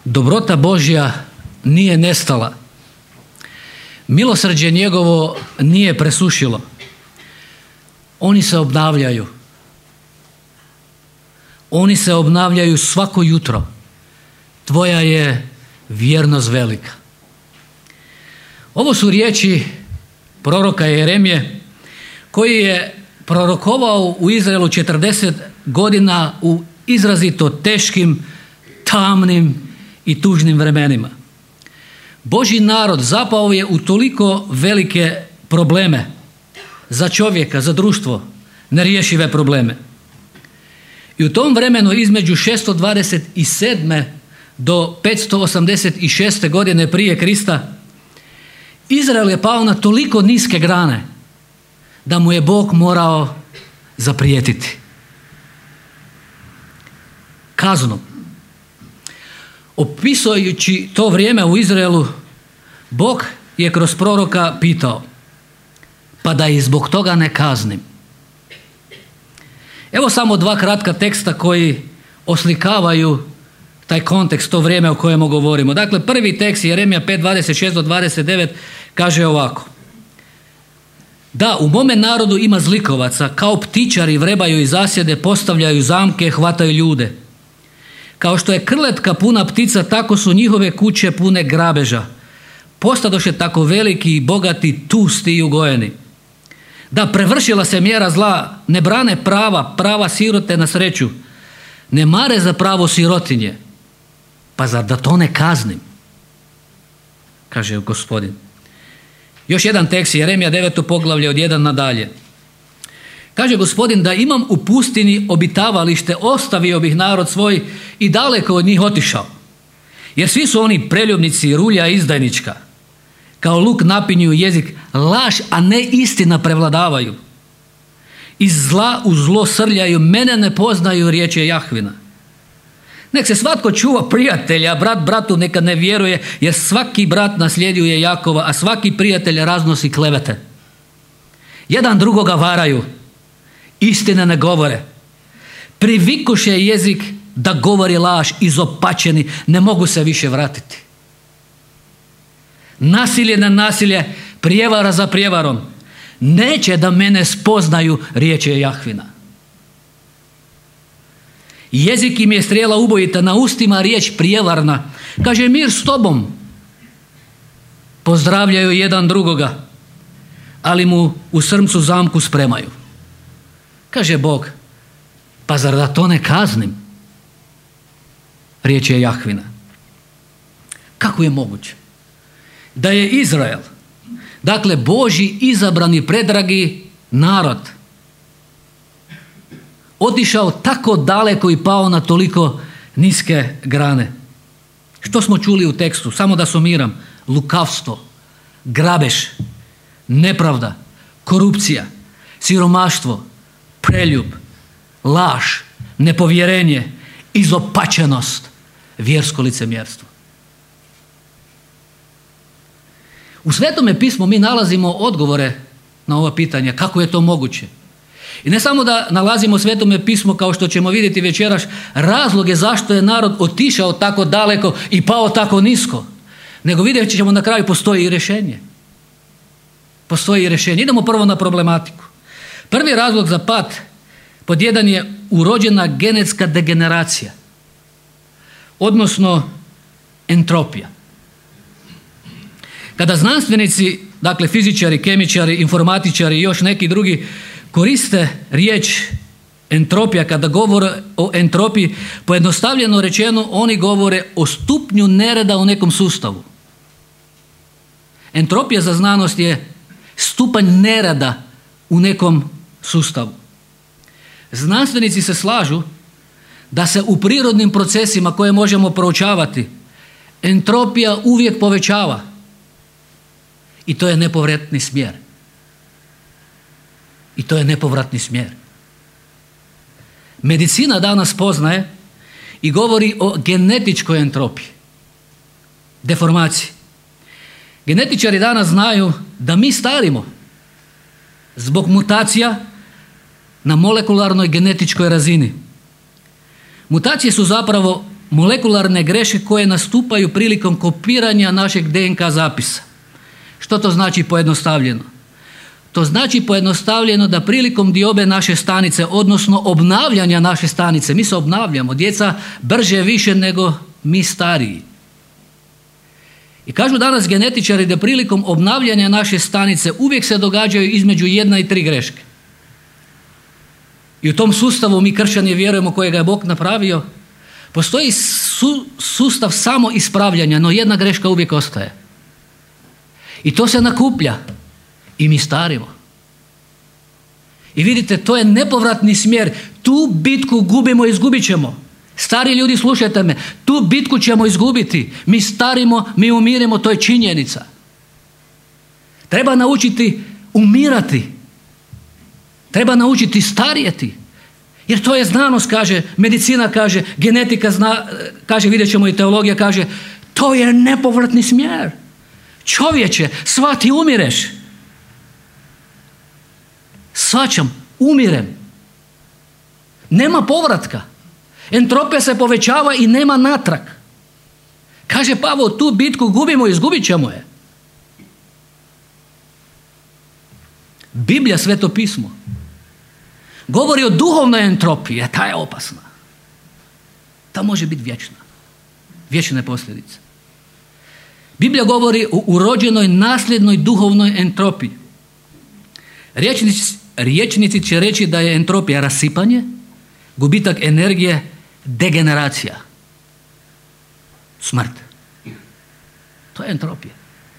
Dobrota Božja nije nestala. Milosrđe njegovo nije presušilo. Oni se obnavljaju. Oni se obnavljaju svako jutro. Tvoja je vjernost velika. Ovo su riječi proroka Jeremije koji je prorokovao u Izraelu 40 godina u izrazito teškim, tamnim i tužnim vremenima. Božji narod zapao je u toliko velike probleme za čovjeka, za društvo, nerješive probleme. I u tom vremenu između 627. do 586. godine prije Krista Izrael je pao na toliko niske grane da mu je Bog morao zaprijetiti kaznom. Opisujući to vrijeme u Izraelu, Bog je kroz proroka pitao, pa da i zbog toga ne kaznim. Evo samo dva kratka teksta koji oslikavaju taj kontekst, to vrijeme o kojemu govorimo. Dakle, prvi tekst Jeremija 5, 26-29 kaže ovako. Da, u mome narodu ima zlikovaca, kao ptičari vrebaju i zasjede, postavljaju zamke, hvataju ljude. Kao što je krletka puna ptica, tako su njihove kuće pune grabeža. Postadoše tako veliki i bogati, tusti i ugojeni. Da, prevršila se mjera zla, ne brane prava sirote na sreću, ne mare za pravo sirotinje. Pa zar da to ne kaznim? Kaže Gospodin. Još jedan tekst, Jeremija 9. poglavlje od 1 nadalje. Kaže Gospodin, da imam u pustini obitavalište, ostavio bih narod svoj i daleko od njih otišao. Jer svi su oni preljubnici, rulja izdajnička. Kao luk napinju jezik, laž, a ne istina prevladavaju. Iz zla u zlo srljaju, mene ne poznaju, riječ je Jahvina. Nek se svatko čuva prijatelja, brat bratu neka ne vjeruje, jer svaki brat nasljeđuje Jakova, a svaki prijatelj raznosi klevete. Jedan drugoga varaju, istine ne govore. Privikuše jezik da govori laž, izopačeni, ne mogu se više vratiti. Nasilje na nasilje, prijevara za prijevarom. Neće da mene spoznaju, riječ je Jahvina. Jezik im je strijela ubojita, na ustima riječ prijevarna. Kaže, mir s tobom. Pozdravljaju jedan drugoga, ali mu u srcu zamku spremaju. Kaže Bog, pa zar da to ne kaznim? Riječ je Jahvina. Kako je moguće da je Izrael, dakle Božji izabrani predragi narod, otišao tako daleko i pao na toliko niske grane? Što smo čuli u tekstu? Samo da sumiram. Lukavstvo, grabež, nepravda, korupcija, siromaštvo, preljub, laž, nepovjerenje, izopačenost, vjersko licemjerstvo. U Svetome pismu mi nalazimo odgovore na ova pitanja. Kako je to moguće? I ne samo da nalazimo u Svetome pismu, kao što ćemo vidjeti večeras, razloge zašto je narod otišao tako daleko i pao tako nisko, nego vidjet ćemo na kraju postoji i rješenje. Postoji i rješenje. Idemo prvo na problematiku. Prvi razlog za pad pod jedan je urođena genetska degeneracija, odnosno entropija. Kada znanstvenici, dakle fizičari, kemičari, informatičari i još neki drugi koriste riječ entropija, kada govore o entropiji, pojednostavljeno rečeno oni govore o stupnju nereda u nekom sustavu. Entropija za znanost je stupanj nereda u nekom sustavu. Znanstvenici se slažu da se u prirodnim procesima koje možemo proučavati entropija uvijek povećava i to je nepovratni smjer. I to je nepovratni smjer. Medicina danas poznaje i govori o genetičkoj entropiji, deformaciji. Genetičari danas znaju da mi starimo zbog mutacija na molekularnoj genetičkoj razini. Mutacije su zapravo molekularne greške koje nastupaju prilikom kopiranja našeg DNK zapisa. Što to znači pojednostavljeno? To znači pojednostavljeno da prilikom diobe naše stanice, odnosno obnavljanja naše stanice, mi se obnavljamo, djeca brže više nego mi stariji. I kažu danas genetičari da prilikom obnavljanja naše stanice uvijek se događaju između 1 i 3 greške. I u tom sustavu mi kršćani vjerujemo kojega je Bog napravio, postoji sustav samo ispravljanja, no jedna greška uvijek ostaje. I to se nakuplja i mi starimo. I vidite, to je nepovratni smjer. Tu bitku gubimo i izgubit ćemo. Stari ljudi, slušajte me, tu bitku ćemo izgubiti. Mi starimo, mi umiremo, to je činjenica. Treba naučiti umirati. Treba naučiti starijeti. Jer to je znanost, kaže, medicina kaže, genetika zna, kaže, vidjet ćemo i teologija kaže, to je nepovratni smjer. Čovječe, shvati, umireš. Shvaćam, umirem. Nema povratka. Entropija se povećava i nema natrag. Kaže Pavao, tu bitku gubimo i izgubit ćemo je. Biblija, Sveto pismo, govori o duhovnoj entropiji, ta je opasna. Ta može biti vječna. Vječne posljedice. Biblija govori o urođenoj nasljednoj duhovnoj entropiji. Riječnici će reći da je entropija rasipanje, gubitak energije, degeneracija, smrt. To je entropija.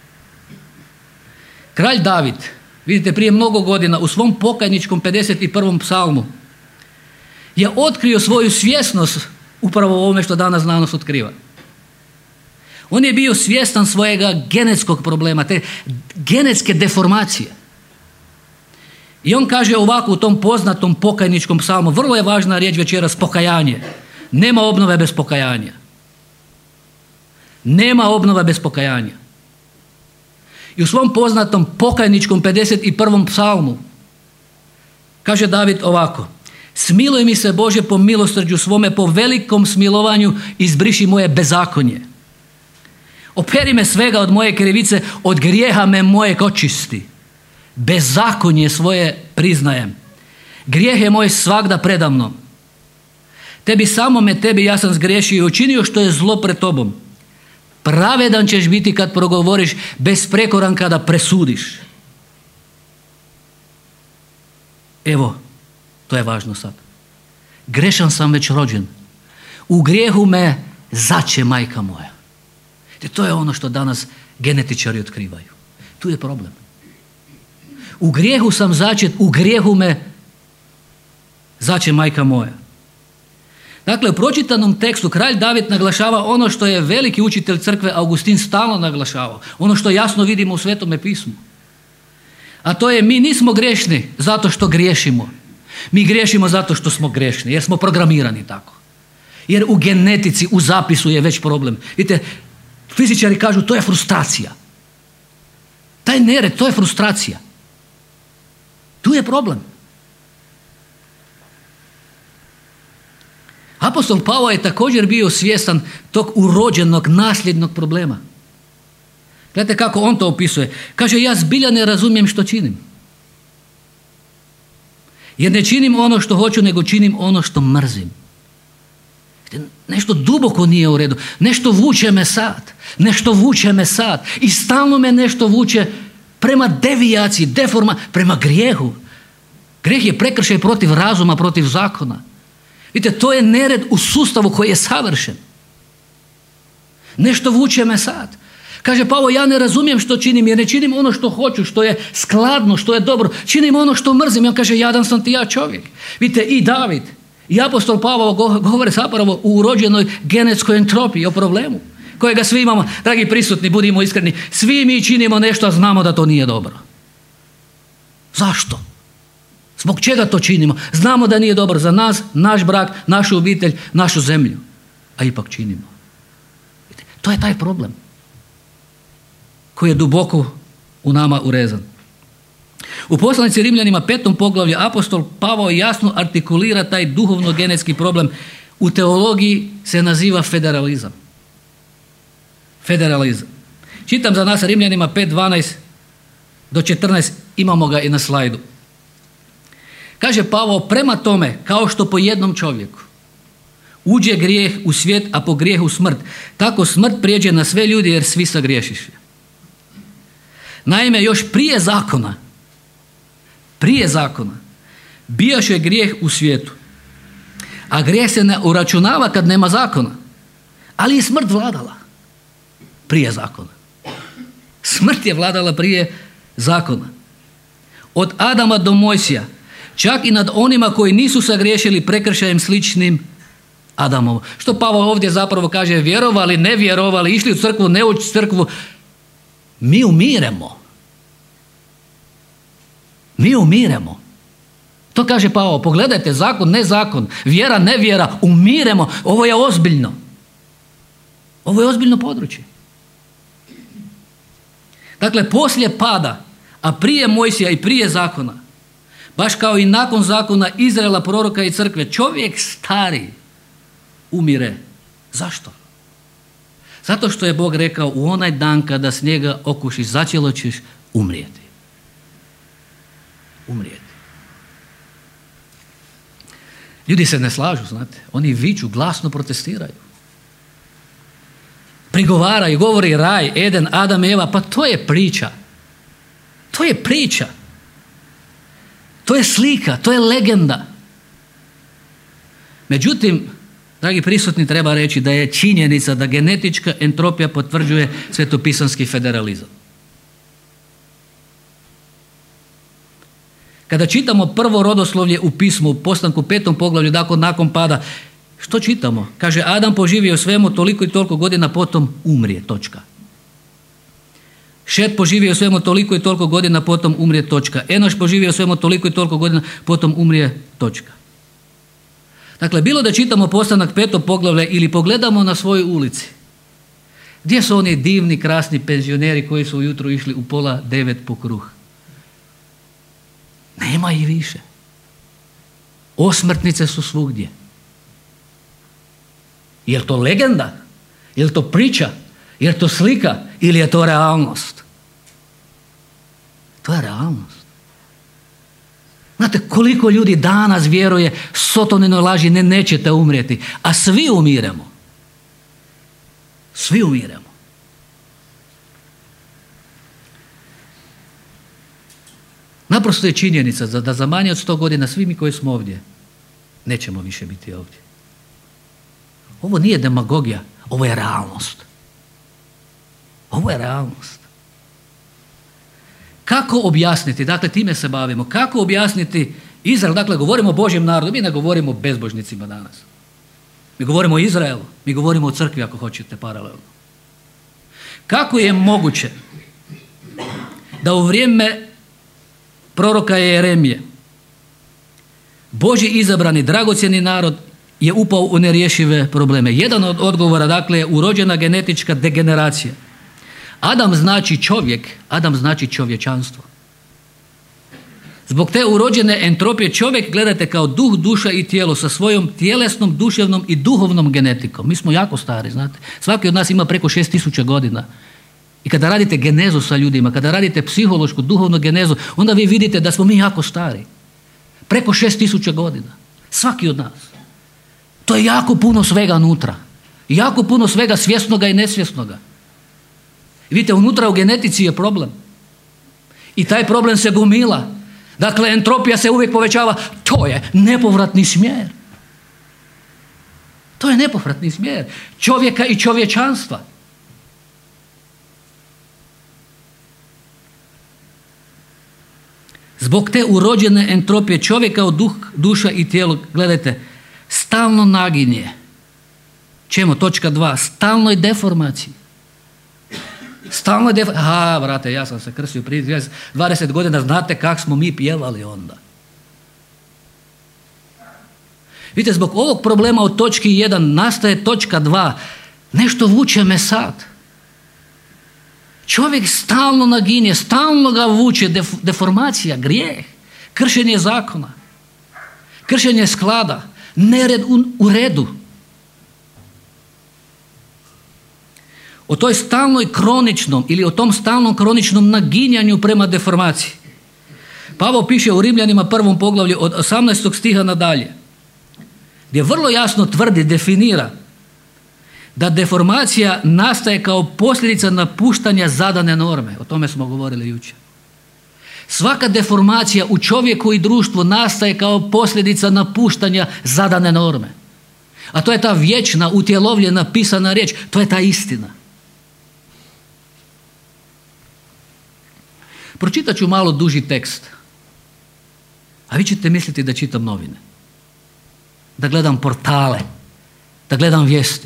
Kralj David, vidite, prije mnogo godina u svom pokajničkom 51. psalmu je otkrio svoju svjesnost upravo u ovome što danas znanost otkriva. On je bio svjestan svojega genetskog problema, te genetske deformacije. I on kaže ovako u tom poznatom pokajničkom psalmu, vrlo je važna riječ večeras, pokajanje. Nema obnove bez pokajanja. Nema obnova bez pokajanja. I u svom poznatom pokajničkom 51. psalmu kaže David ovako: smiluj mi se, Bože, po milosrđu svome, po velikom smilovanju izbriši moje bezakonje. Operi me svega od moje krivice, od grijeha me mojeg očisti. Bezakonje svoje priznajem. Grijeh je moj svagda predamnom. Tebi samome, tebi ja sam zgriješio i učinio što je zlo pred tobom. Pravedan ćeš biti kad progovoriš, besprekoran kada presudiš. Evo, to je važno sad. Grešan sam već rođen. U grijehu me zače majka moja. To je ono što danas genetičari otkrivaju. Tu je problem. U grijehu sam začet, u grijehu me zače majka moja. Dakle, u pročitanom tekstu kralj David naglašava ono što je veliki učitelj crkve Augustin stalno naglašavao. Ono što jasno vidimo u Svetome pismu. A to je, mi nismo grešni zato što griješimo. Mi griješimo zato što smo grešni, jer smo programirani tako. Jer u genetici, u zapisu je već problem. Vidite, fizičari kažu to je frustracija. Taj nered, to je frustracija. Tu je problem. Apostol Pavao je također bio svjestan tog urođenog nasljednog problema. Gledajte kako on to opisuje. Kaže, ja zbilja ne razumijem što činim. Jer ne činim ono što hoću, nego činim ono što mrzim. Nešto duboko nije u redu. Nešto vuče me sad. Nešto vuče me sad. I stalno me nešto vuče prema devijaciji, prema grijehu. Grijeh je prekršaj protiv razuma, protiv zakona. Vidite, to je nered u sustavu koji je savršen. Nešto vuče me sad. Kaže Pavao, ja ne razumijem što činim, jer ne činim ono što hoću, što je skladno, što je dobro. Činim ono što mrzim. I on kaže, jadan sam ti ja čovjek. Vidite, i David, i apostol Pavao govore zapravo o urođenoj genetskoj entropiji, o problemu kojega svi imamo. Dragi prisutni, budimo iskreni, svi mi činimo nešto, a znamo da to nije dobro. Zašto? Zbog čega to činimo? Znamo da nije dobro za nas, naš brak, našu obitelj, našu zemlju. A ipak činimo. To je taj problem koji je duboko u nama urezan. U poslanici Rimljanima 5. poglavlju apostol Pavao jasno artikulira taj duhovno-genetski problem u teologiji se naziva federalizam. Federalizam. Čitam za nas Rimljanima 5:12 do 14, imamo ga i na slajdu. Kaže Pavao, prema tome, kao što po jednom čovjeku uđe grijeh u svijet, a po grijehu smrt, tako smrt prijeđe na sve ljudi jer svi sagriješiše. Naime, još prije zakona, bijaše grijeh u svijetu, a grijeh se ne uračunava kad nema zakona, ali i smrt vladala prije zakona. Smrt je vladala prije zakona. Od Adama do Mojsija, čak i nad onima koji nisu sagriješili prekršajem sličnim Adamovom. Što Pavao ovdje zapravo kaže, vjerovali, ne vjerovali, išli u crkvu, ne u crkvu, mi umiremo. To kaže Pavao, pogledajte, zakon, ne zakon, vjera, ne vjera, umiremo. Ovo je ozbiljno. Ovo je ozbiljno područje. Dakle, poslije pada, a prije Mojsija i prije zakona, baš kao i nakon zakona Izraela, proroka i crkve, čovjek stari umire. Zašto? Zato što je Bog rekao, u onaj dan kada snijega okušiš, začelo ćeš umrijeti. Ljudi se ne slažu, znate. Oni viču, glasno protestiraju. Prigovaraju, govori raj, Eden, Adam, Eva, pa to je priča. To je slika, to je legenda. Međutim, dragi prisutni, treba reći da je činjenica da genetička entropija potvrđuje svetopisanski federalizam. Kada čitamo prvo rodoslovlje u pismu, u Postanku 5. poglavlju, dakle nakon pada, što čitamo? Kaže, Adam poživio svemu toliko i toliko godina, potom umrije, točka. Šet poživio svemu toliko i toliko godina, potom umrije, točka. Enoš poživio svemu toliko i toliko godina, potom umrije, točka. Dakle, bilo da čitamo Postanak 5. poglavlje ili pogledamo na svojoj ulici, gdje su oni divni, krasni penzioneri koji su ujutro išli u 8:30 po kruh? Nema ih više. Osmrtnice su svugdje. Je li to legenda? Je li to priča? Je li to slika? Ili je to realnost? To je realnost. Znate koliko ljudi danas vjeruje Sotoninoj laži, nećete umrijeti, a svi umiremo. Svi umiremo. Naprosto je činjenica da za manje od 100 godina svi mi koji smo ovdje nećemo više biti ovdje. Ovo nije demagogija, ovo je realnost. Ovo je realnost. Kako objasniti, dakle time se bavimo, kako objasniti Izrael, dakle govorimo o Božjem narodu, mi ne govorimo o bezbožnicima danas. Mi govorimo o Izraelu, mi govorimo o crkvi ako hoćete paralelno. Kako je moguće da u vrijeme proroka Jeremije Božji izabrani, dragocjeni narod je upao u nerješive probleme? Jedan od odgovora, dakle, je urođena genetička degeneracija. Adam znači čovjek, Adam znači čovječanstvo. Zbog te urođene entropije čovjek gledate kao duh, duša i tijelo sa svojom tjelesnom, duševnom i duhovnom genetikom. Mi smo jako stari, znate. Svaki od nas ima preko 6000 godina. I kada radite genezu sa ljudima, kada radite psihološku, duhovnu genezu, onda vi vidite da smo mi jako stari. Preko 6000 godina. Svaki od nas. To je jako puno svega unutra. Jako puno svega svjesnoga i nesvjesnoga. Vidite, unutra u genetici je problem. I taj problem se gomila. Dakle, entropija se uvijek povećava. To je nepovratni smjer. To je nepovratni smjer čovjeka i čovječanstva. Zbog te urođene entropije čovjeka u duh, duša i tijelo, gledajte, stalno naginje. Čemu? Točka 2. Stalnoj deformaciji. Aha, brate, ja sam se krstio prije 20 godina, znate kak smo mi pjevali onda. Vidite, zbog ovog problema od točki 1 nastaje točka 2. Nešto vuče me sad. Čovjek stalno naginje, stalno ga vuče deformacija, grijeh, kršenje zakona, kršenje sklada, nered u redu, o toj stalnoj kroničnom ili o tom stalnom kroničnom naginjanju prema deformaciji. Pavao piše u Rimljanima 1. poglavlju od 18. stiha nadalje, gdje vrlo jasno tvrdi, definira da deformacija nastaje kao posljedica napuštanja zadane norme. O tome smo govorili jučer. Svaka deformacija u čovjeku i društvu nastaje kao posljedica napuštanja zadane norme. A to je ta vječna, utjelovljena, pisana riječ. To je ta istina. Pročitat ću malo duži tekst. A vi ćete misliti da čitam novine. Da gledam portale. Da gledam vijesti.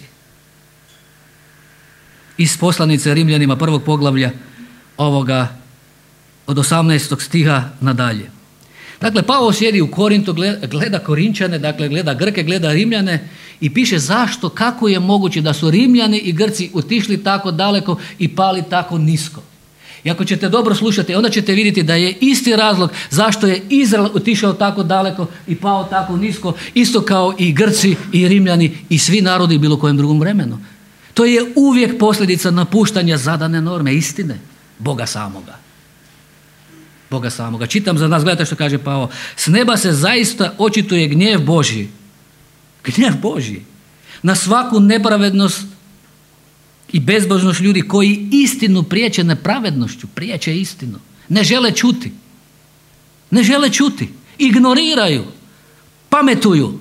Iz poslanice Rimljanima 1. poglavlja ovoga od 18. stiha nadalje. Dakle, Pavao sjedi u Korintu, gleda Korinčane, dakle gleda Grke, gleda Rimljane i piše zašto, kako je moguće da su Rimljani i Grci otišli tako daleko i pali tako nisko. I ako ćete dobro slušati, onda ćete vidjeti da je isti razlog zašto je Izrael otišao tako daleko i pao tako nisko, isto kao i Grci i Rimljani i svi narodi bilo kojem drugom vremenu. To je uvijek posljedica napuštanja zadane norme, istine, Boga samoga. Boga samoga. Čitam za nas, gledajte što kaže Pavao. S neba se zaista očituje gnjev Božji. Gnjev Božji. Na svaku nepravednost i bezbožnost ljudi koji istinu priječe nepravednošću, priječe istinu. Ne žele čuti. Ne žele čuti. Ignoriraju. Pametuju.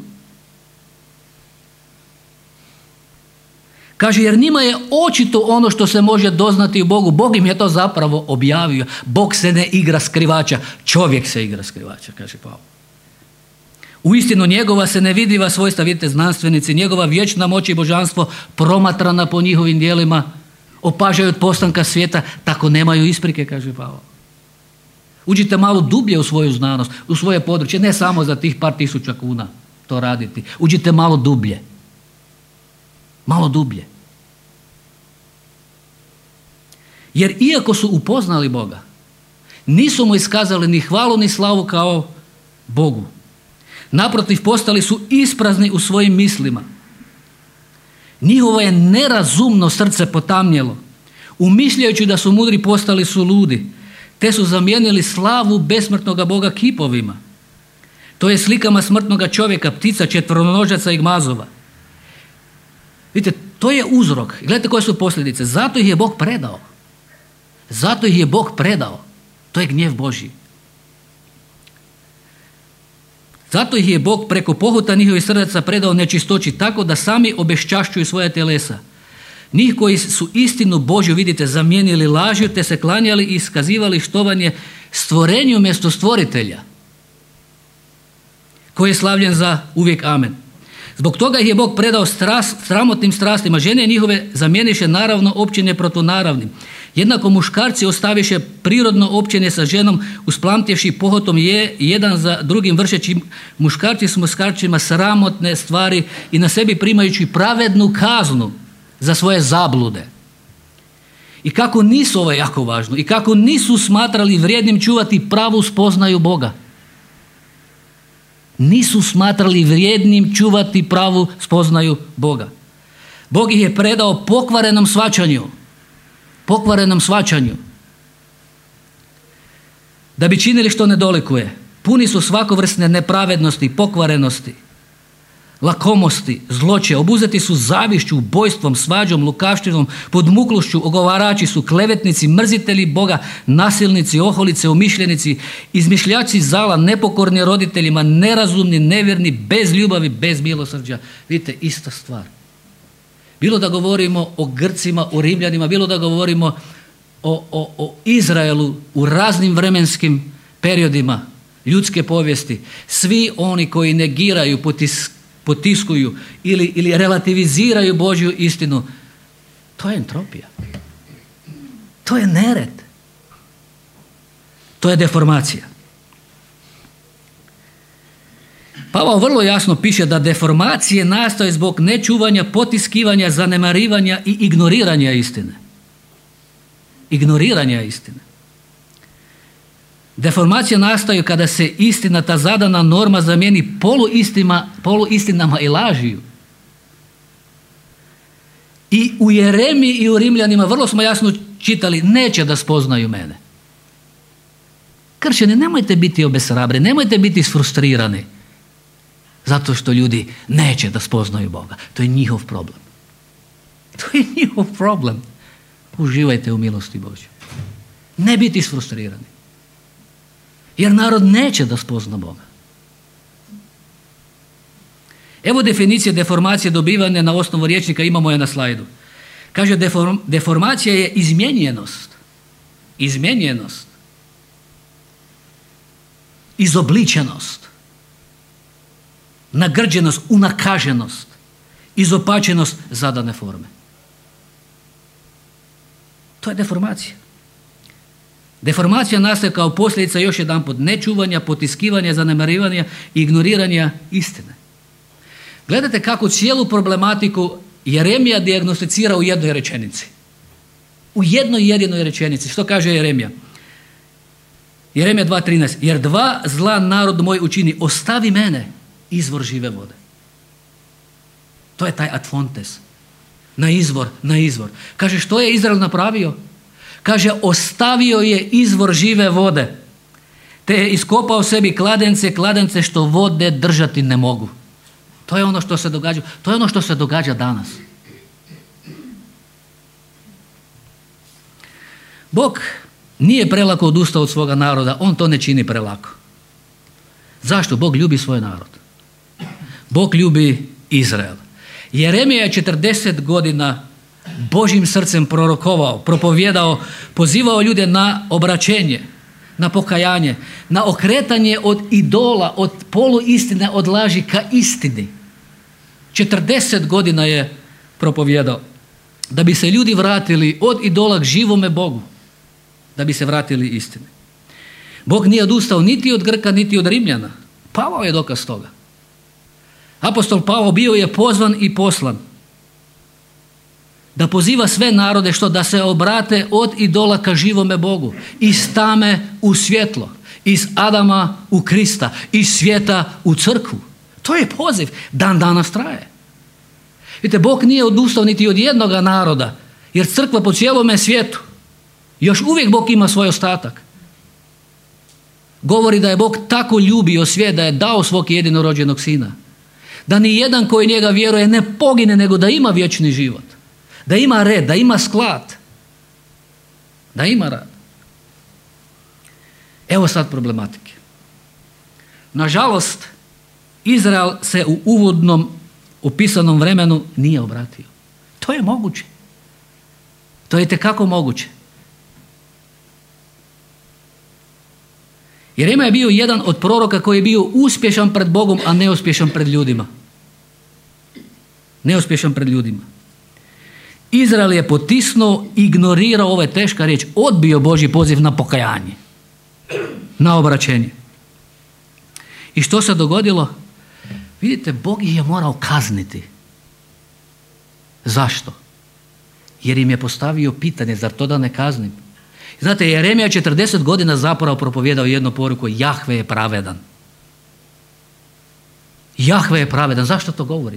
Kaže, jer njima je očito ono što se može doznati u Bogu. Bog im je to zapravo objavio. Bog se ne igra skrivača, čovjek se igra skrivača, kaže Pavao. Uistinu njegova se nevidiva svojstva, vidite znanstvenici, njegova vječna moć i božanstvo promatrana po njihovim djelima, opažaju od postanka svijeta, tako nemaju isprike, kaže Pavao. Uđite malo dublje u svoju znanost, u svoje područje, ne samo za tih par tisuća kuna to raditi. Uđite malo dublje. Malo dublje. Jer iako su upoznali Boga, nisu mu iskazali ni hvalu ni slavu kao Bogu. Naprotiv, postali su isprazni u svojim mislima. Njihovo je nerazumno srce potamnjelo. Umišljajući da su mudri, postali su ludi, te su zamijenili slavu besmrtnoga Boga kipovima. To je slikama smrtnoga čovjeka, ptica, četveronožaca i gmazova. Vidite, to je uzrok. Gledajte koje su posljedice. Zato ih je Bog predao. Zato ih je Bog predao. To je gnjev Božji. Zato ih je Bog preko pohuta njihovih srdaca predao nečistoći tako da sami obeščašćuju svoja telesa. Njih koji su istinu Božju, vidite, zamijenili lažju, te se klanjali i iskazivali štovanje stvorenju mjesto stvoritelja, koji je slavljen za uvijek. Amen. Zbog toga ih je Bog predao sramotnim strastima. Žene njihove zamijeniše naravno općine protunaravnim. Jednako muškarci ostaviše prirodno općenje sa ženom, usplamtjevši pohotom jedan za drugim vršeći muškarci s muškarčima sramotne stvari i na sebi primajući pravednu kaznu za svoje zablude. I kako nisu, ovo je jako važno, i kako nisu smatrali vrijednim čuvati pravu spoznaju Boga. Nisu smatrali vrijednim čuvati pravu spoznaju Boga. Bog ih je predao pokvarenom shvaćanju. Pokvarenom shvaćanju. Da bi činili što ne dolikuje. Puni su svakovrsne nepravednosti, pokvarenosti, lakomosti, zloće. Obuzeti su zavišću, ubojstvom, svađom, lukavštinom, podmuklošću, ogovarači su, klevetnici, mrzitelji Boga, nasilnici, oholice, umišljenici, izmišljači zala, nepokorni roditeljima, nerazumni, nevjerni, bez ljubavi, bez milosrđa. Vidite, ista stvar. Bilo da govorimo o Grcima, o Rimljanima, bilo da govorimo o Izraelu u raznim vremenskim periodima ljudske povijesti, svi oni koji negiraju, potiskuju ili relativiziraju Božju istinu, to je entropija. To je nered. To je deformacija. Pavao vrlo jasno piše da deformacije nastaju zbog nečuvanja, potiskivanja, zanemarivanja i ignoriranja istine. Ignoriranja istine. Deformacije nastaju kada se istina, ta zadana norma, zamijeni poluistinama i lažiju. I u Jeremiji i u Rimljanima vrlo smo jasno čitali, neće da spoznaju mene. Kršćani, nemojte biti obeshrabri, nemojte biti isfrustrirani zato što ljudi neće da spoznaju Boga. To je njihov problem. To je njihov problem. Uživajte u milosti Božjoj. Ne biti isfrustrirani. Jer narod neće da spozna Boga. Evo definicije deformacije dobivane na osnovu rječnika, imamo je na slajdu. Kaže, deformacija je izmijenjenost. Izmijenjenost. Izobličenost. Nagrđenost, unakaženost. Izopačenost zadane forme. To je deformacija. Deformacija nastaje kao posljedica još jedanput nečuvanja, potiskivanja, zanemarivanja i ignoriranja istine. Gledajte kako cijelu problematiku Jeremija dijagnosticira u jednoj rečenici. U jednoj jedinoj rečenici. Što kaže Jeremija? Jeremija 2.13. Jer dva zla narod moj učini, ostavi mene, izvor žive vode. To je taj ad fontes. Na izvor, na izvor. Kaže, što je Izrael napravio? Kaže, ostavio je izvor žive vode, te je iskopao sebi kladence što vode držati ne mogu. To je ono što se događa. To je ono što se događa danas. Bog nije prelako odustao od svoga naroda, on to ne čini prelako. Zašto? Bog ljubi svoj narod. Bog ljubi Izrael. Jeremija je 40 godina Božjim srcem prorokovao, propovjedao, pozivao ljude na obraćenje, na pokajanje, na okretanje od idola, od poluistine, od laži ka istini. 40 godina je propovjedao da bi se ljudi vratili od idola k živome Bogu, da bi se vratili istini. Bog nije odustao niti od Grka, niti od Rimljana. Pavao je dokaz toga. Apostol Pavao bio je pozvan i poslan da poziva sve narode što da se obrate od idola ka živome Bogu, iz tame u svjetlo, iz Adama u Krista, iz svijeta u crkvu. To je poziv, dan danas traje. Vidite, Bog nije odustao niti od jednoga naroda, jer crkva po cijelome svijetu, još uvijek Bog ima svoj ostatak. Govori da je Bog tako ljubio svijet da je dao svog jedinorođenog sina. Da ni jedan koji njega vjeruje ne pogine, nego da ima vječni život. Da ima red, da ima sklad. Da ima rad. Evo sad problematike. Nažalost, Izrael se u uvodnom opisanom vremenu nije obratio. To je moguće. To je itekako moguće. Jeremija je bio jedan od proroka koji je bio uspješan pred Bogom, a neuspješan pred ljudima. Neuspješan pred ljudima. Izrael je potisnuo, ignorirao, ovo je teška riječ, odbio Božji poziv na pokajanje, na obraćenje. I što se dogodilo? Vidite, Bog ih je morao kazniti. Zašto? Jer im je postavio pitanje, zar to da ne kaznim? Znate, Jeremija 40 godina zapravo propovijedao jednu poruku, Jahve je pravedan. Jahve je pravedan. Zašto to govorim?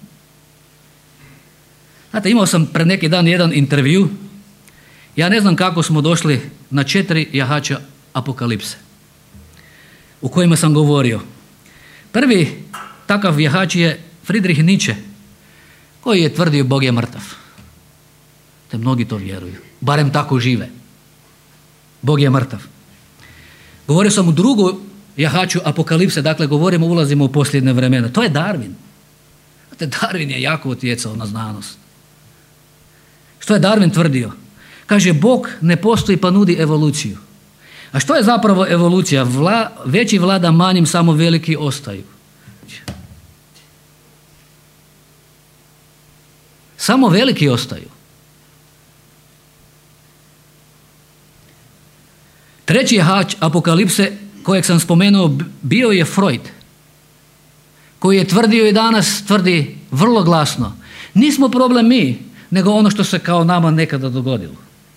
Znate, imao sam pred neki dan jedan intervju. Ja ne znam kako smo došli na 4 jahača apokalipse u kojima sam govorio. Prvi takav jahač je Friedrich Nietzsche, koji je tvrdio Bog je mrtav. Te mnogi to vjeruju. Barem tako žive. Bog je mrtav. Govorio sam u drugu jahaču apokalipse, dakle govorimo, ulazimo u posljednje vremena. To je Darwin. Znate, Darwin je jako utjecao na znanost. Što je Darwin tvrdio? Kaže, Bog ne postoji pa nudi evoluciju. A što je zapravo evolucija? Veći vlada manjim, samo veliki ostaju. Samo veliki ostaju. Treći jahač apokalipse kojeg sam spomenuo bio je Freud, koji je tvrdio i danas tvrdi vrlo glasno. Nismo problem mi, nego ono što se kao nama nekada dogodilo.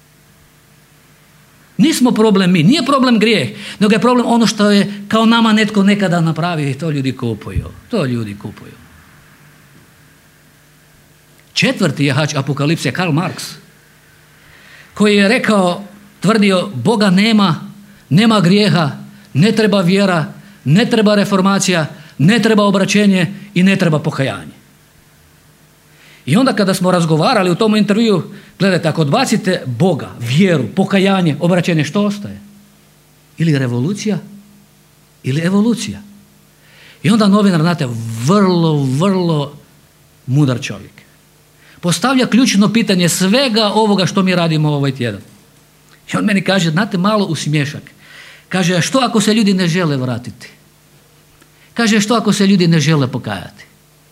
Nismo problem mi, nije problem grijeh, nego je problem ono što je kao nama netko nekada napravio i to ljudi kupuju. To ljudi kupuju. Četvrti jahač Apokalipse, Karl Marx, koji je tvrdio, Boga nema grijeha, ne treba vjera, ne treba reformacija, ne treba obraćenje i ne treba pokajanje. I onda kada smo razgovarali u tom intervju, gledajte, ako odbacite Boga, vjeru, pokajanje, obraćenje, što ostaje? Ili revolucija, ili evolucija. I onda novinar, znate, vrlo mudar čovjek, postavlja ključno pitanje svega ovoga što mi radimo ovaj tjedan. I on meni kaže, znate, malo u smiješak. Kaže, a što ako se ljudi ne žele vratiti? Kaže, što ako se ljudi ne žele pokajati?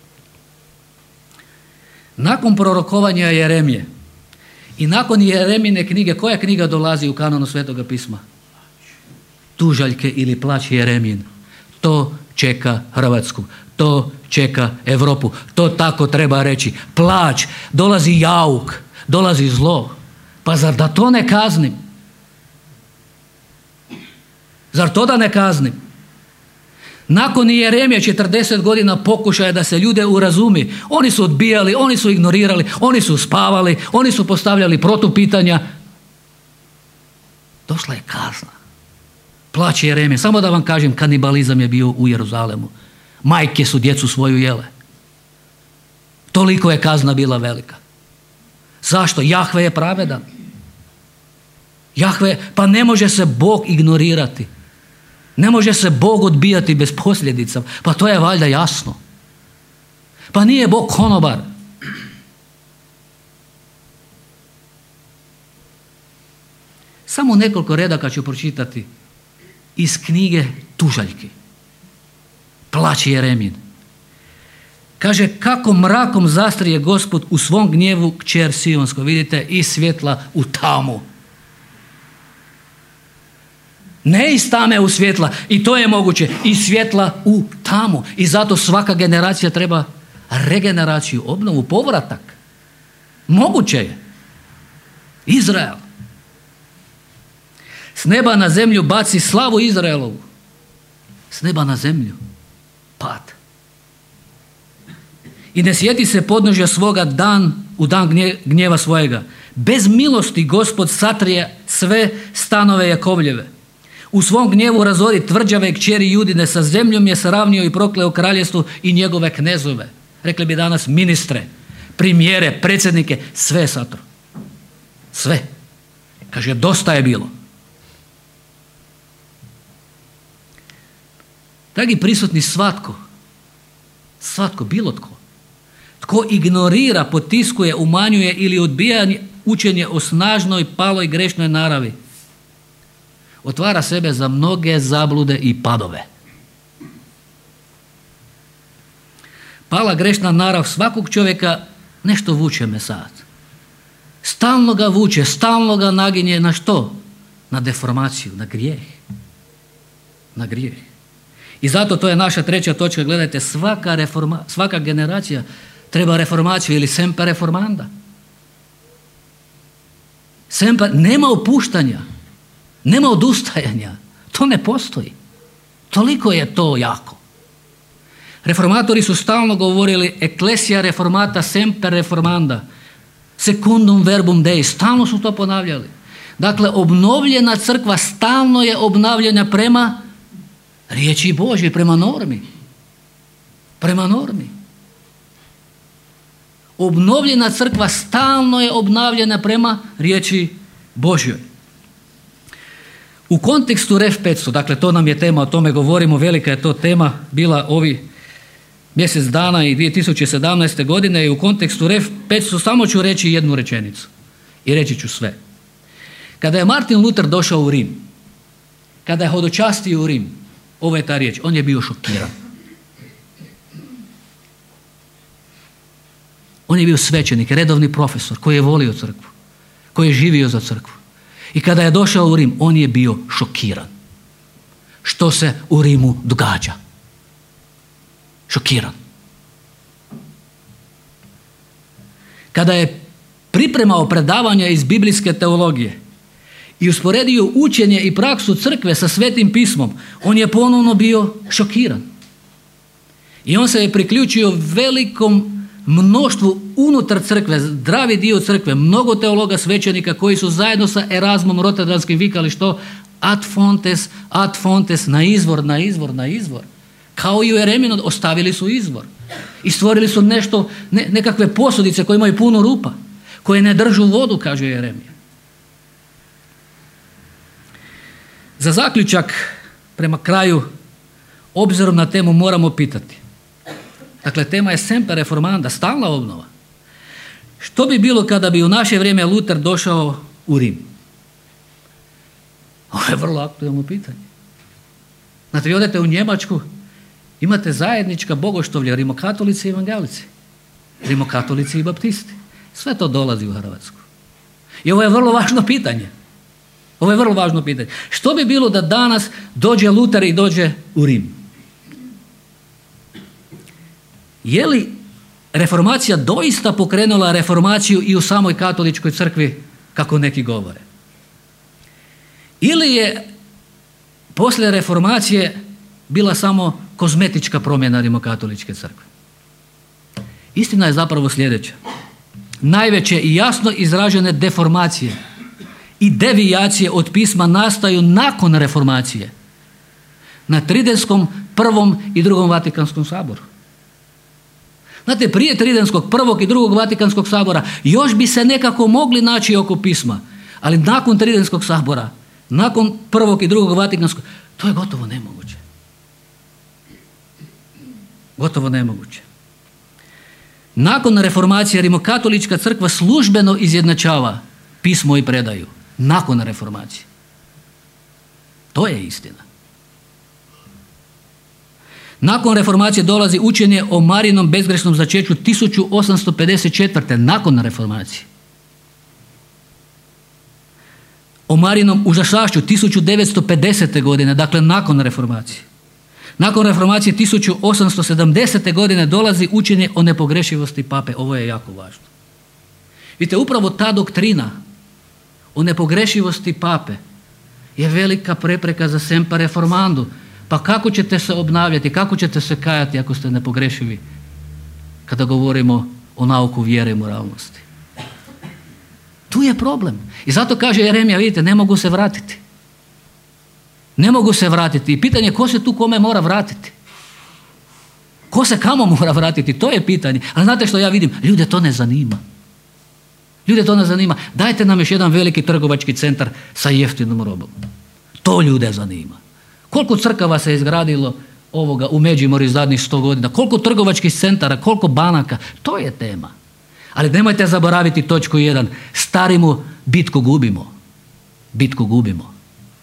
Nakon prorokovanja Jeremije i nakon Jeremine knjige, koja knjiga dolazi u kanonu Svetoga pisma? Tužaljke ili plać Jeremijin. To čeka Hrvatsku, to čeka Europu, to tako treba reći. Plać, dolazi jauk, dolazi zlo. Pa zar da to ne kaznim? Zar to da ne kaznim? Nakon Jeremije 40 godina pokušaja da se ljude urazumi, oni su odbijali, oni su ignorirali, oni su spavali, oni su postavljali protupitanja. Došla je kazna. Plać Jeremije. Samo da vam kažem, kanibalizam je bio u Jeruzalemu. Majke su djecu svoju jele. Toliko je kazna bila velika. Zašto? Jahve je pravedan. Pa ne može se Bog ignorirati. Ne može se Bog odbijati bez posljedica. Pa to je valjda jasno. Pa nije Bog konobar. Samo nekoliko redaka ću pročitati iz knjige Tužaljki. Plać Jeremijin. Kaže, kako mrakom zastrije Gospod u svom gnjevu kćer Sionsko. Vidite, iz svjetla u tamu. Ne iz tame u svjetla, i to je moguće, iz svjetla u tamu. I zato svaka generacija treba regeneraciju, obnovu, povratak. Moguće je. Izrael. S neba na zemlju baci slavu Izraelovu. S neba na zemlju. Pad. I ne sjeti se podnožja svoga u dan gnjeva svojega. Bez milosti Gospod satrije sve stanove Jakovljeve. U svom gnjevu razori tvrđave kćeri Judine, sa zemljom je sravnio i prokleo kraljevstvo i njegove knezove. Rekli bi danas ministre, premijere, predsjednike, sve satro. Sve. Kaže, dosta je bilo. Dragi prisutni, svatko, bilo tko ignorira, potiskuje, umanjuje ili odbija učenje o snažnoj, paloj, grešnoj naravi, otvara sebe za mnoge zablude i padove. Pala grešna narav svakog čovjeka nešto vuče me sad. Stalno ga vuče, stalno ga naginje na što? Na deformaciju, na grijeh. Na grijeh. I zato to je naša treća točka. Gledajte, svaka generacija treba reformaciju ili semper reformanda. Nema opuštanja, nema odustajanja. To ne postoji. Toliko je to jako. Reformatori su stalno govorili ecclesia reformata semper reformanda, secundum verbum Dei, stalno su to ponavljali. Dakle, obnovljena crkva stalno je obnavljena prema riječi Božje, prema normi. Prema normi. Obnovljena crkva stalno je obnavljena prema riječi Božjoj. U kontekstu Ref 500, dakle to nam je tema, o tome govorimo, velika je to tema bila ovi mjesec dana i 2017. godine, i u kontekstu Ref 500 samo ću reći jednu rečenicu i reći ću sve. Kada je Martin Luther došao u Rim, kada je hodočastio u Rim, ovo je ta riječ, on je bio šokiran. On je bio svećenik, redovni profesor koji je volio crkvu, koji je živio za crkvu. I kada je došao u Rim, on je bio šokiran. Što se u Rimu događa? Šokiran. Kada je pripremao predavanja iz biblijske teologije i usporedio učenje i praksu crkve sa Svetim pismom, on je ponovno bio šokiran. I on se je priključio velikom mnoštvu unutar crkve, zdravi dio crkve, mnogo teologa, svećenika koji su zajedno sa Erazmom Rotterdamskim vikali što? Ad fontes, na izvor. Kao i u Jereminu ostavili su izvor. I stvorili su nešto, nekakve posudice koje imaju puno rupa, koje ne držu vodu, kaže Jeremija. Za zaključak, prema kraju, obzirom na temu moramo pitati. Dakle, tema je semper reformanda, stalna obnova. Što bi bilo kada bi u naše vrijeme Luter došao u Rim? Ovo je vrlo aktualno pitanje. Znate, vi odete u Njemačku, imate zajednička bogoštovlja, rimokatolici i evangelici, rimokatolici i baptisti. Sve to dolazi u Hrvatsku. I ovo je vrlo važno pitanje. Što bi bilo da danas dođe Luter i dođe u Rim? Je li reformacija doista pokrenula reformaciju i u samoj katoličkoj crkvi, kako neki govore? Ili je poslije reformacije bila samo kozmetička promjena rimokatoličke crkve? Istina je zapravo sljedeća. Najveće i jasno izražene deformacije i devijacije od pisma nastaju nakon reformacije na Tridentskom prvom i drugom Vatikanskom saboru. Znate, prije Tridenskog prvog i drugog Vatikanskog sabora još bi se nekako mogli naći oko pisma, ali nakon Tridentskog sabora, nakon prvog i drugog Vatikanskog, to je gotovo nemoguće. Nakon reformacije rimokatolička crkva službeno izjednačava pismo i predaju. Nakon reformacije. To je istina. Nakon reformacije dolazi učenje o Marijinom bezgrešnom začeću 1854. nakon reformacije. O Marijinom užasašću 1950. godine, dakle nakon reformacije. Nakon reformacije 1870. godine dolazi učenje o nepogrešivosti pape. Ovo je jako važno. Vidite, upravo ta doktrina o nepogrešivosti pape je velika prepreka za semper reformandu. Pa kako ćete se obnavljati, kako ćete se kajati ako ste nepogrešivi kada govorimo o nauku vjere i moralnosti? Tu je problem. I zato kaže Jeremija, vidite, ne mogu se vratiti. I pitanje je ko se tu kome mora vratiti? Ko se kamo mora vratiti? To je pitanje. Ali znate što ja vidim? Ljude to ne zanima. Dajte nam još jedan veliki trgovački centar sa jeftinom robom. To ljude zanima. Koliko crkava se izgradilo u Međimurju zadnjih 100 godina? Koliko trgovačkih centara, koliko banaka? To je tema. Ali nemojte zaboraviti točku 1. Starimo, bitku gubimo.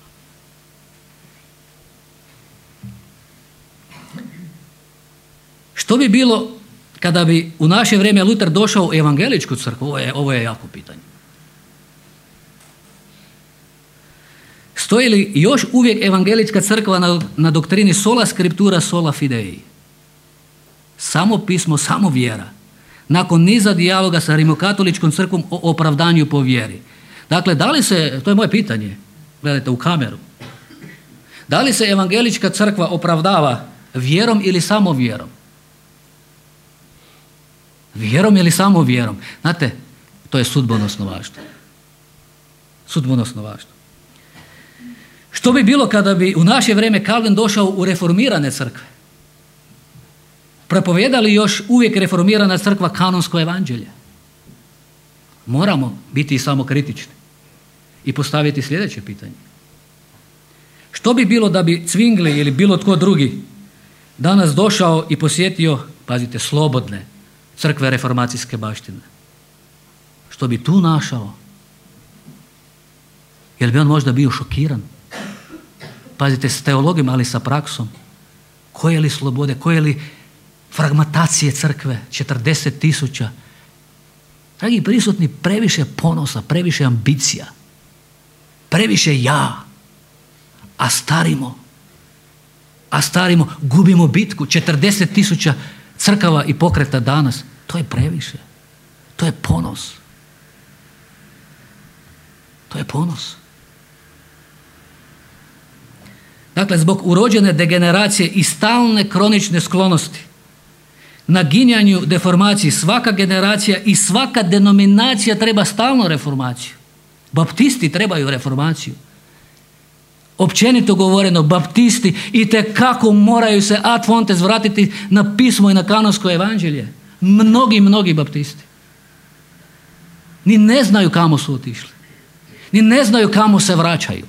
Što bi bilo kada bi u naše vrijeme Luter došao u evangeličku crkvu? Ovo je jako pitanje. Stoji li još uvijek evangelička crkva na doktrini sola scriptura, sola fidei? Samo pismo, samo vjera. Nakon niza dijaloga sa rimokatoličkom crkvom o opravdanju po vjeri. Dakle, da li se, to je moje pitanje, gledajte u kameru, da li se evangelička crkva opravdava vjerom ili samo vjerom? Vjerom ili samo vjerom? Znate, to je sudbonosno važno. Što bi bilo kada bi u naše vrijeme Calvin došao u reformirane crkve? Propovijedali li još uvijek reformirana crkva kanonsko evanđelje? Moramo biti samokritični i postaviti sljedeće pitanje. Što bi bilo da bi Zwingli ili bilo tko drugi danas došao i posjetio, pazite, slobodne crkve reformacijske baštine? Što bi tu našao? Jel bi on možda bio šokiran? Pazite, s teologijom, ali sa praksom. Koje li slobode, koje li fragmentacije crkve, 40.000. Dragi prisutni, previše ponosa, previše ambicija, previše ja, a starimo, gubimo bitku. 40.000 crkava i pokreta danas, to je previše. To je ponos. Dakle, zbog urođene degeneracije i stalne kronične sklonosti naginjanju deformaciji. Svaka generacija i svaka denominacija treba stalno reformaciju. Baptisti trebaju reformaciju. Općenito govoreno, baptisti itekako moraju se ad fontes vratiti na pismo i na kanonsko evanđelje. Mnogi baptisti. Ni ne znaju kamo su otišli. Ni ne znaju kamo se vraćaju.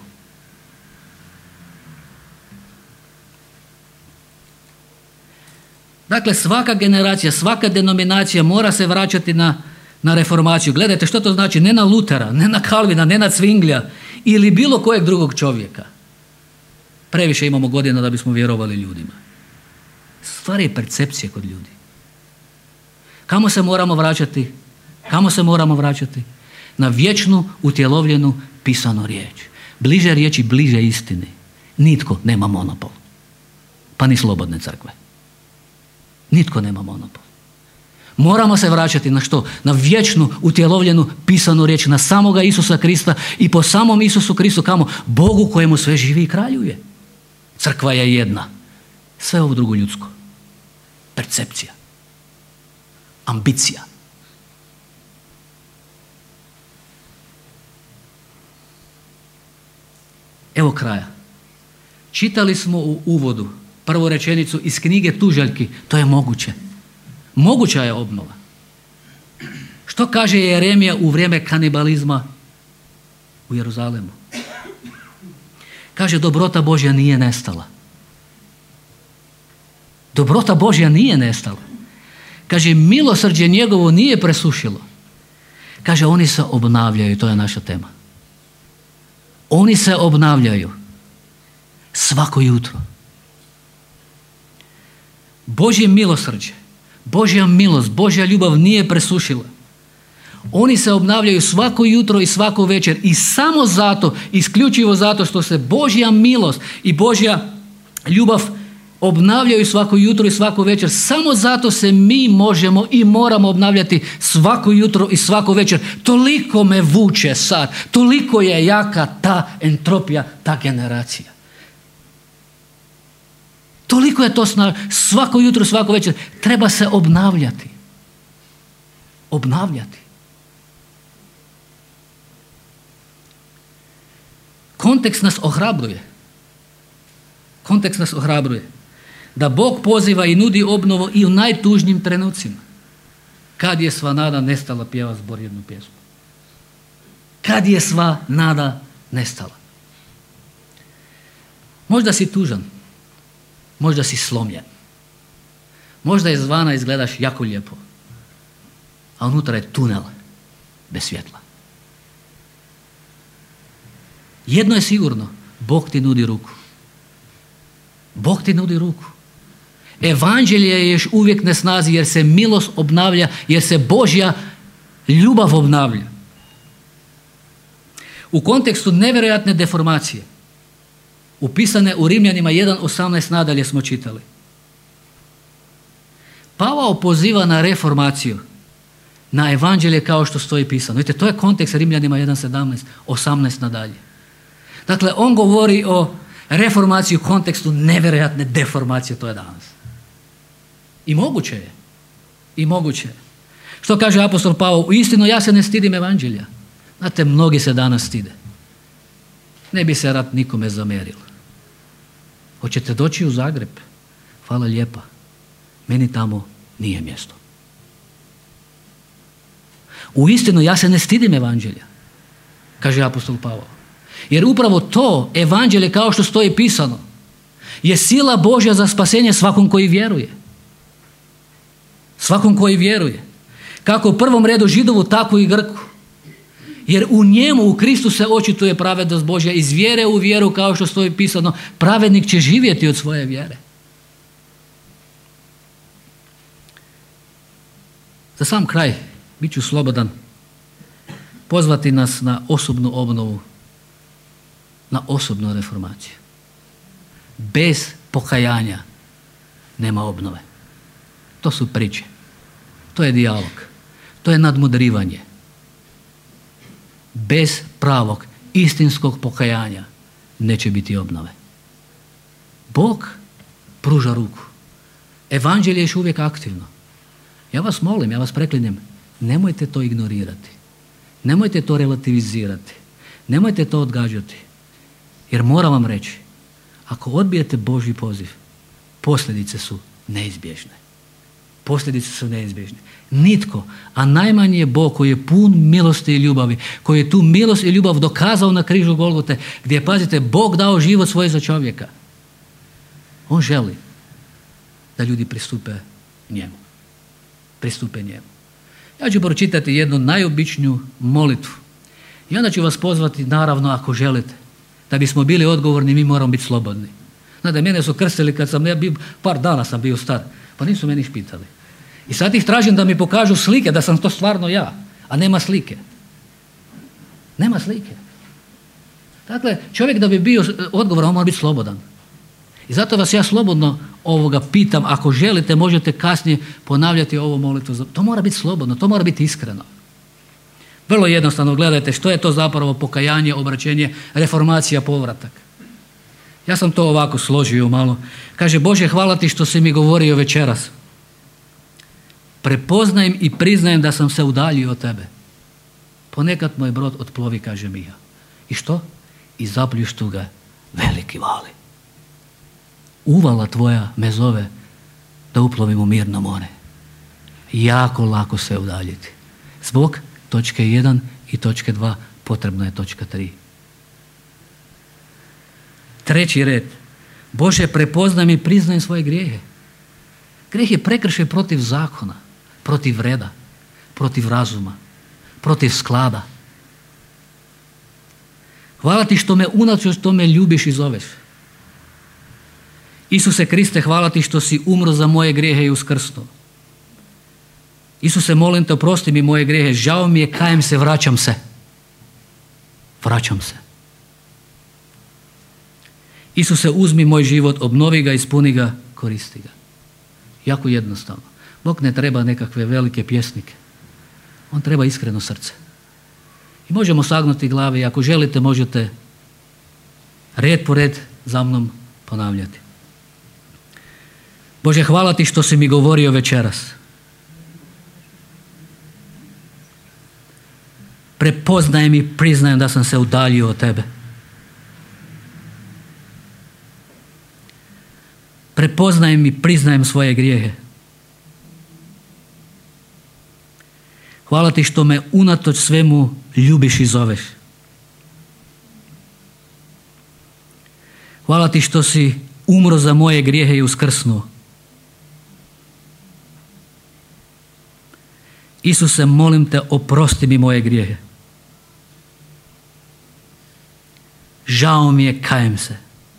Dakle, svaka generacija, svaka denominacija mora se vraćati na reformaciju. Gledajte što to znači, ne na Lutera, ne na Kalvina, ne na Cvinglja ili bilo kojeg drugog čovjeka. Previše imamo godina da bismo vjerovali ljudima. Stvar je percepcije kod ljudi. Kamo se moramo vraćati? Kamo se moramo vraćati? Na vječnu, utjelovljenu, pisanu riječ. Bliže riječi, bliže istini. Nitko nema monopol. Pa ni slobodne crkve. Nitko nema monopol. Moramo se vraćati na što? Na vječnu, utjelovljenu, pisanu riječ, na samoga Isusa Krista i po samom Isusu Kristu kamo? Bogu kojemu sve živi i kraljuje. Crkva je jedna. Sve ovo drugo ljudsko. Percepcija. Ambicija. Evo kraja. Čitali smo u uvodu prvu rečenicu iz knjige Tužaljki. To je moguće. Moguća je obnova. Što kaže Jeremija u vrijeme kanibalizma u Jeruzalemu? Kaže, dobrota Božja nije nestala. Dobrota Božja nije nestala. Kaže, milosrđe njegovo nije presušilo. Kaže, oni se obnavljaju, to je naša tema. Oni se obnavljaju svako jutro. Božje milosrđe, Božja milost, Božja ljubav nije presušila. Oni se obnavljaju svako jutro i svako večer i samo zato, isključivo zato što se Božja milost i Božja ljubav obnavljaju svako jutro i svako večer, samo zato se mi možemo i moramo obnavljati svako jutro i svako večer. Toliko me vuče sad, toliko je jaka ta entropija, ta generacija. Toliko je to svako jutro, svako večer. Treba se obnavljati. Obnavljati. Kontekst nas ohrabruje. Kontekst nas ohrabruje. Da Bog poziva i nudi obnovu i u najtužnijim trenucima. Kad je sva nada nestala, pjeva zbor jednu pjesmu. Kad je sva nada nestala. Možda si tužan. Možda si slomljen. Možda izvana izgledaš jako lijepo. A unutra je tunel bez svjetla. Jedno je sigurno. Bog ti nudi ruku. Bog ti nudi ruku. Evanđelje je još uvijek na snazi jer se milost obnavlja, jer se Božja ljubav obnavlja. U kontekstu nevjerojatne deformacije, upisane u Rimljanima 1.18 nadalje smo čitali. Pavao poziva na reformaciju, na evanđelje kao što stoji pisano. Vidite, to je kontekst Rimljanima 1.17, 18 nadalje. Dakle, on govori o reformaciji u kontekstu nevjerojatne deformacije, to je danas. I moguće je. I moguće je. Što kaže apostol Pavao? Uistinu ja se ne stidim evanđelja. Znate, mnogi se danas stide. Ne bi se rat nikome zamerilo. Hoćete doći u Zagreb? Hvala lijepa. Meni tamo nije mjesto. Uistinu ja se ne stidim evanđelja, kaže apostol Pavao. Jer upravo to evanđelje, kao što stoji pisano, je sila Božja za spasenje svakom koji vjeruje. Svakom koji vjeruje. Kako u prvom redu Židovu, tako i Grku. Jer u njemu, u Kristu se očituje pravednost Božja iz vjere u vjeru, kao što stoji pisano, pravednik će živjeti od svoje vjere. Za sam kraj, bit ću slobodan pozvati nas na osobnu obnovu, na osobnu reformaciju. Bez pokajanja nema obnove. To su priče. To je dijalog. To je nadmudrivanje. Bez pravog, istinskog pokajanja neće biti obnove. Bog pruža ruku. Evanđelje je još uvijek aktivno. Ja vas molim, ja vas preklinjem, nemojte to ignorirati. Nemojte to relativizirati. Nemojte to odgađati. Jer moram vam reći, ako odbijete Božji poziv, posljedice su neizbježne. Posljedice su neizbježne. Nitko, a najmanje je Bog koji je pun milosti i ljubavi, koji je tu milost i ljubav dokazao na križu Golgote, gdje je, pazite, Bog dao život svoj za čovjeka. On želi da ljudi pristupe njemu. Pristupe njemu. Ja ću pročitati jednu najobičniju molitvu. I onda ću vas pozvati, naravno, ako želite, da bismo bili odgovorni, mi moramo biti slobodni. Znate, mene su krstili kad sam, par dana sam bio star, pa nisu me niš pitali. I sad ih tražim da mi pokažu slike, da sam to stvarno ja, a nema slike. Nema slike. Dakle, čovjek da bi bio odgovoran, on mora biti slobodan. I zato vas ja slobodno pitam, ako želite, možete kasnije ponavljati ovu molitvu. To mora biti slobodno, to mora biti iskreno. Vrlo jednostavno, gledajte što je to zapravo pokajanje, obraćenje, reformacija, povratak. Ja sam to ovako složio malo. Kaže, Bože, hvala ti što si mi govorio večeras. Prepoznajem i priznajem da sam se udaljio od tebe. Ponekad moj brod otplovi, kaže Mija. I što? I zapljuštu ga veliki vali. Uvala tvoja me zove da uplovim u mirno more. Jako lako se udaljiti. Zbog točke 1 i točke 2 potrebna je točka 3. Treći red. Bože, prepoznam i priznajem svoje grijehe. Grijeh je prekršaj protiv zakona, protiv reda, protiv razuma, protiv sklada. Hvala ti što me unatoč tome ljubiš i zoveš. Isuse Kriste, hvala ti što si umro za moje grijehe i uskrsnuo. Isuse, molim te, oprosti mi moje grijehe, žao mi je, kajem se, vraćam se. Vraćam se. Isuse, uzmi moj život, obnovi ga, ispuni ga, koristi ga. Jako jednostavno. Bog ne treba nekakve velike pjesnike. On treba iskreno srce. I možemo sagnuti glave i ako želite možete red po red za mnom ponavljati. Bože, hvala ti što si mi govorio večeras. Prepoznajem i priznajem da sam se udaljio od tebe. Prepoznajem i priznajem svoje grijehe. Hvala ti što me unatoč svemu ljubiš i zoveš. Hvala ti što si umro za moje grijehe i uskrsnuo. Isuse, molim te, oprosti mi moje grijehe. Žao mi je, kajem se.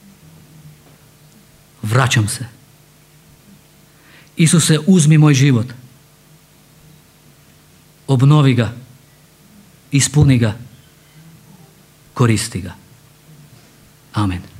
Vraćam se. Isuse, uzmi moj život. Obnovi ga. Ispuni ga. Koristi ga. Amen.